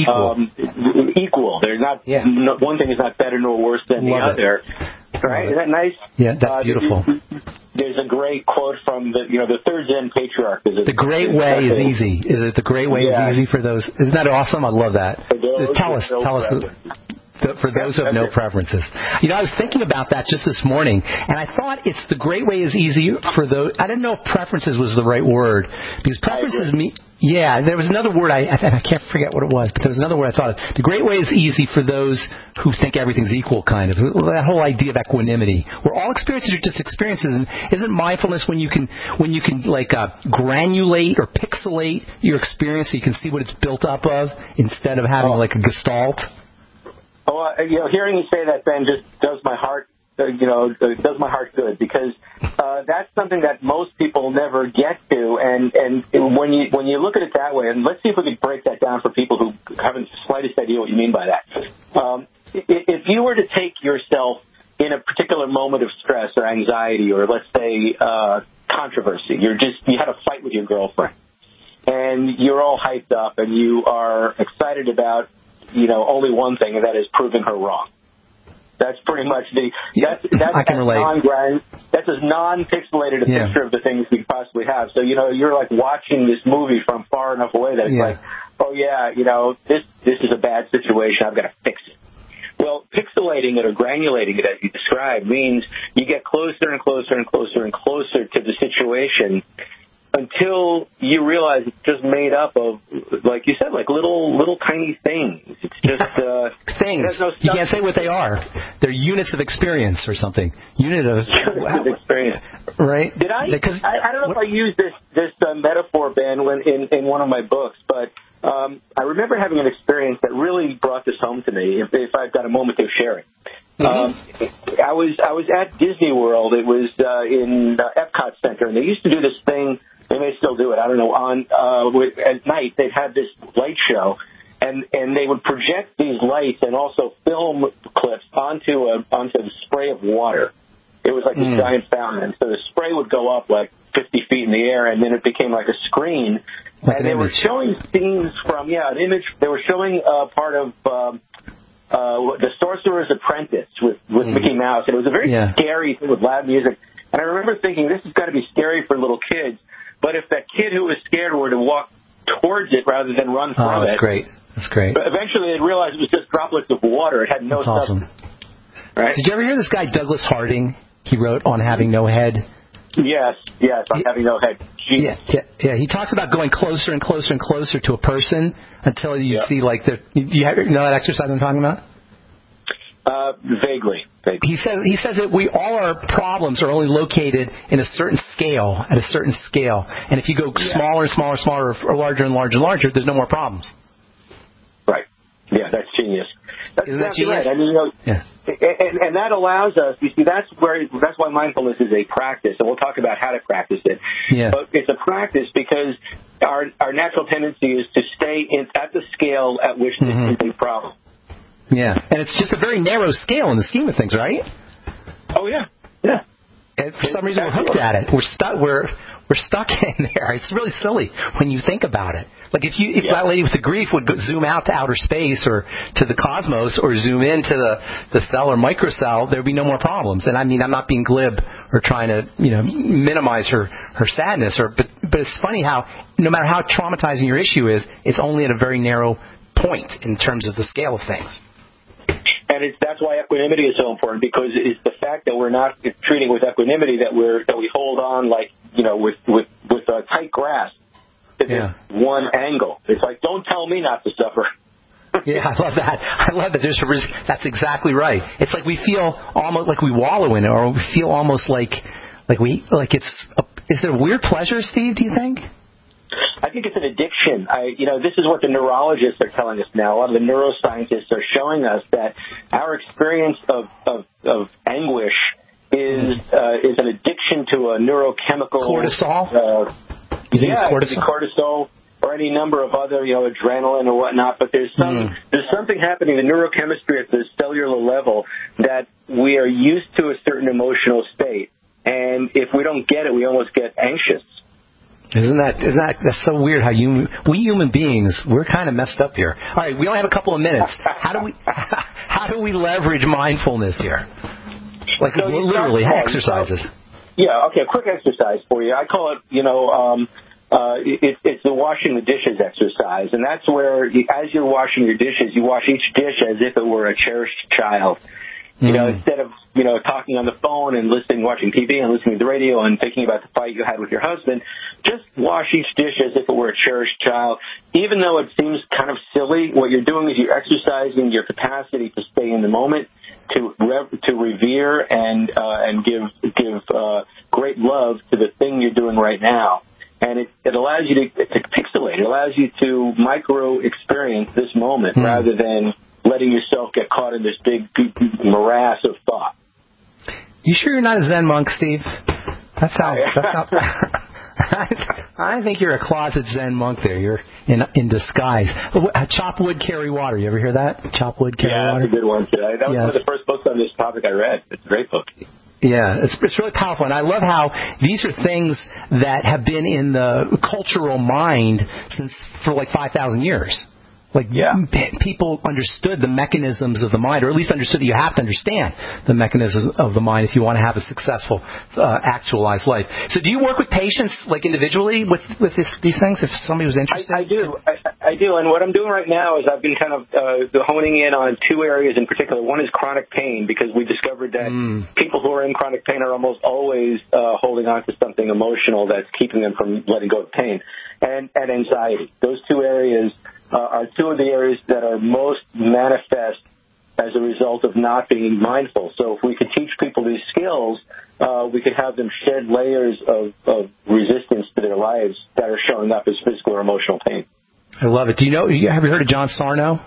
equal. They're not. One thing is not better nor worse than the other. Right? Isn't that nice? Yeah, that's beautiful. There's a great quote from the third Zen patriarch. The great way is easy. Is it the great way is easy for those? Isn't that awesome? I love that. Tell us. For those who have no preferences. I was thinking about that just this morning, and I thought it's the great way is easy for those. I didn't know if preferences was the right word, because preferences mean. Yeah, there was another word, I can't forget what it was, but there was another word I thought of. The great way is easy for those who think everything's equal, kind of. That whole idea of equanimity. Where all experiences are just experiences, and isn't mindfulness when you can like granulate or pixelate your experience so you can see what it's built up of instead of having like a gestalt? Well, hearing you say that, Ben, just does my heart, does my heart good, because that's something that most people never get to. And when you look at it that way, and let's see if we can break that down for people who haven't the slightest idea what you mean by that. If you were to take yourself in a particular particular moment of stress or anxiety, or let's say controversy. You had a fight with your girlfriend, and you're all hyped up, and you are excited about, only one thing, and that is proving her wrong. That's pretty much I can relate. That's as non-pixelated a picture of the things we possibly have. So, you're like watching this movie from far enough away that it's like, oh yeah, this is a bad situation. I've got to fix it. Well, pixelating it or granulating it, as you described, means you get closer and closer and closer and closer to the situation until you realize it's just made up of, like you said, like little tiny things. It's just things. You can't say what they are. They're units of experience or something. Unit of experience. Right? Did I don't know if I used this metaphor, Ben, in one of my books, but I remember having an experience that really brought this home to me. If I've got a moment to share it. I was at Disney World. It was in Epcot Center, and they used to do this thing. They may still do it. I don't know. At night, they'd have this light show, and they would project these lights and also film clips onto the spray of water. It was like a giant fountain, so the spray would go up like 50 feet in the air, and then it became like a screen. Like and they were showing scenes from an image. They were showing part of The Sorcerer's Apprentice with Mickey Mouse, and it was a very scary thing with loud music. And I remember thinking, this has got to be scary for little kids. But if that kid who was scared were to walk towards it rather than run from it... That's great. That's great. But eventually they'd realize it was just droplets of water. It had no substance. Awesome. Right? Did you ever hear this guy, Douglas Harding? He wrote On Having No Head. Yes, On Having No Head. Yeah. He talks about going closer and closer and closer to a person until you see, like, you know that exercise I'm talking about? Vaguely. He says that all our problems are only located in a certain scale, at a certain scale. And if you go smaller and smaller and smaller, or larger and larger and larger, there's no more problems. Right. Yeah, that's genius. That's Isn't that exactly genius? right. And that allows us, you see, that's why mindfulness is a practice, and we'll talk about how to practice it. Yeah. But it's a practice because our natural tendency is to stay at the scale at which this is a problem. Yeah, and it's just a very narrow scale in the scheme of things, right? Oh yeah. And for some reason, we're hooked at it. We're stuck in there. It's really silly when you think about it. Like if that lady with the grief would zoom out to outer space or to the cosmos, or zoom into the cell or microcell, there'd be no more problems. And I mean, I'm not being glib or trying to minimize her sadness, but it's funny how no matter how traumatizing your issue is, it's only at a very narrow point in terms of the scale of things. And that's why equanimity is so important, because it's the fact that we're not treating with equanimity that we hold on like with a tight grasp to this one angle. It's like, don't tell me not to suffer. Yeah, I love that. That's exactly right. It's like we feel almost like we wallow in it, or we feel almost like is it a weird pleasure, Steve? Do you think? I think it's an addiction. This is what the neurologists are telling us now. A lot of the neuroscientists are showing us that our experience of anguish is an addiction to a neurochemical cortisol. Cortisol or any number of other, adrenaline or whatnot. But there's something happening in the neurochemistry at the cellular level that we are used to a certain emotional state, and if we don't get it, we almost get anxious. Isn't that's so weird how we human beings, we're kind of messed up here. All right, we only have a couple of minutes. How do we leverage mindfulness here? Like literally exercises. Okay, a quick exercise for you. I call it, it's the washing the dishes exercise, and that's where as you're washing your dishes, you wash each dish as if it were a cherished child. Instead of, talking on the phone and watching TV and listening to the radio and thinking about the fight you had with your husband, just wash each dish as if it were a cherished child. Even though it seems kind of silly, what you're doing is you're exercising your capacity to stay in the moment, to revere and give great love to the thing you're doing right now. And it allows you to pixelate. It allows you to micro-experience this moment rather than letting yourself get caught in this big morass of thought. You sure you're not a Zen monk, Steve? That's how I think you're a closet Zen monk there. You're in disguise. Chop wood, carry water. You ever hear that? Chop wood, carry water? Yeah, that's a good one, too. That was one of the first books on this topic I read. It's a great book. Yeah, it's really powerful. And I love how these are things that have been in the cultural mind for like 5,000 years. Like, people understood the mechanisms of the mind, or at least understood that you have to understand the mechanisms of the mind if you want to have a successful, actualized life. So do you work with patients, like, individually with these things, if somebody was interested? I do. I do. And what I'm doing right now is I've been kind of honing in on two areas in particular. One is chronic pain, because we discovered that people who are in chronic pain are almost always holding on to something emotional that's keeping them from letting go of pain, and anxiety. Those two areas are two of the areas that are most manifest as a result of not being mindful. So if we could teach people these skills, we could have them shed layers of resistance to their lives that are showing up as physical or emotional pain. I love it. Have you heard of John Sarno?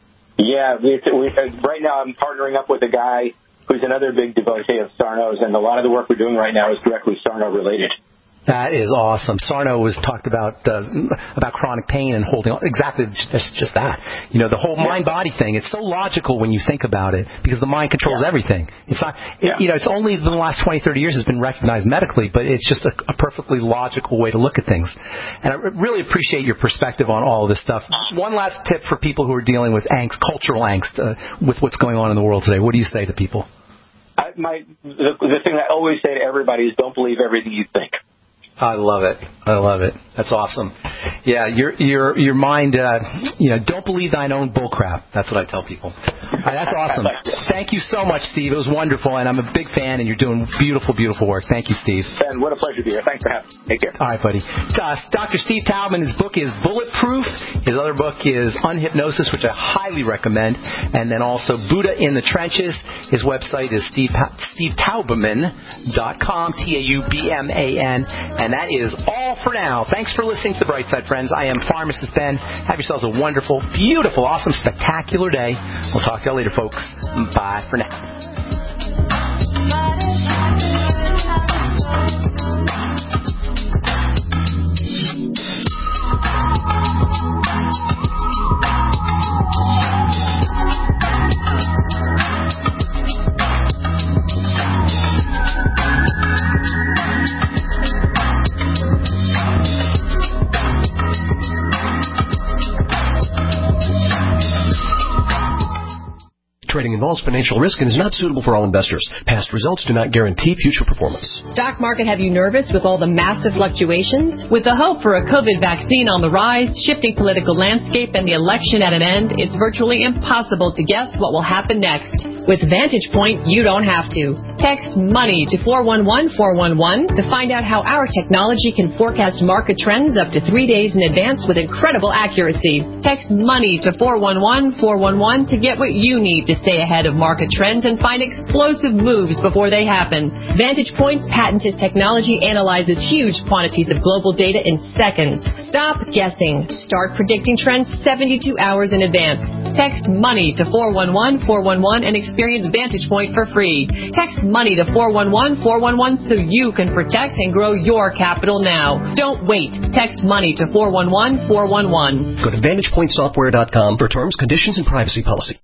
Yeah, right now I'm partnering up with a guy who's another big devotee of Sarno's, and a lot of the work we're doing right now is directly Sarno related. That is awesome. Sarno was talked about chronic pain and holding on. Exactly, just that. The whole mind-body thing. It's so logical when you think about it, because the mind controls everything. It's not. It's only in the last 20, 30 years it's been recognized medically, but it's just a perfectly logical way to look at things. And I really appreciate your perspective on all of this stuff. One last tip for people who are dealing with angst, cultural angst, with what's going on in the world today. What do you say to people? The thing I always say to everybody is, don't believe everything you think. I love it. That's awesome. Yeah, your mind. Don't believe thine own bullcrap. That's what I tell people. That's awesome. Thank you so much, Steve. It was wonderful, and I'm a big fan. And you're doing beautiful, beautiful work. Thank you, Steve. Ben, what a pleasure to be here. Thanks for having me. Take care. All right, buddy. Dr. Steve Taubman. His book is Bulletproof. His other book is Unhypnosis, which I highly recommend. And then also Buddha in the Trenches. His website is SteveTaubman.com. TAUBMAN. And that is all for now. Thanks for listening to The Bright Side, friends. I am Pharmacist Ben. Have yourselves a wonderful, beautiful, awesome, spectacular day. We'll talk to you later, folks. Bye for now. Trading involves financial risk and is not suitable for all investors. Past results do not guarantee future performance. Stock market have you nervous with all the massive fluctuations? With the hope for a COVID vaccine on the rise, shifting political landscape, and the election at an end, it's virtually impossible to guess what will happen next. With Vantage Point, you don't have to. Text MONEY to 411411 to find out how our technology can forecast market trends up to 3 days in advance with incredible accuracy. Text MONEY to 411411 to get what you need to stay ahead of market trends and find explosive moves before they happen. Vantage Point's patented technology analyzes huge quantities of global data in seconds. Stop guessing. Start predicting trends 72 hours in advance. Text MONEY to 411411 and experience Vantage Point for free. Text MONEY to 411411 so you can protect and grow your capital now. Don't wait. Text MONEY to 411411. Go to VantagePointSoftware.com for terms, conditions, and privacy policy.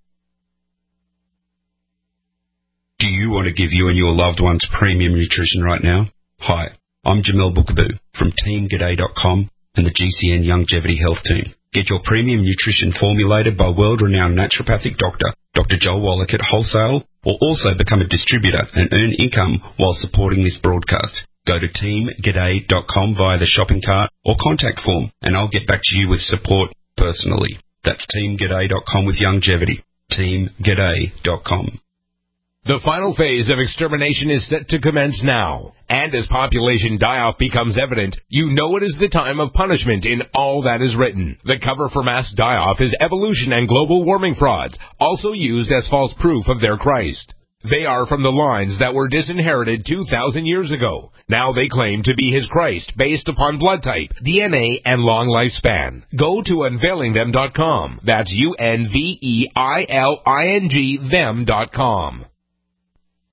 Do you want to give you and your loved ones premium nutrition right now? Hi, I'm Jamel Bookaboo from TeamGaday.com and the GCN Longevity Health Team. Get your premium nutrition formulated by world-renowned naturopathic doctor, Dr. Joel Wallach at wholesale, or also become a distributor and earn income while supporting this broadcast. Go to TeamGaday.com via the shopping cart or contact form, and I'll get back to you with support personally. That's TeamGaday.com with longevity. TeamGaday.com. The final phase of extermination is set to commence now. And as population die-off becomes evident, you know it is the time of punishment in all that is written. The cover for mass die-off is evolution and global warming frauds, also used as false proof of their Christ. They are from the lines that were disinherited 2,000 years ago. Now they claim to be his Christ based upon blood type, DNA, and long lifespan. Go to unveilingthem.com. That's UNVEILING them.com.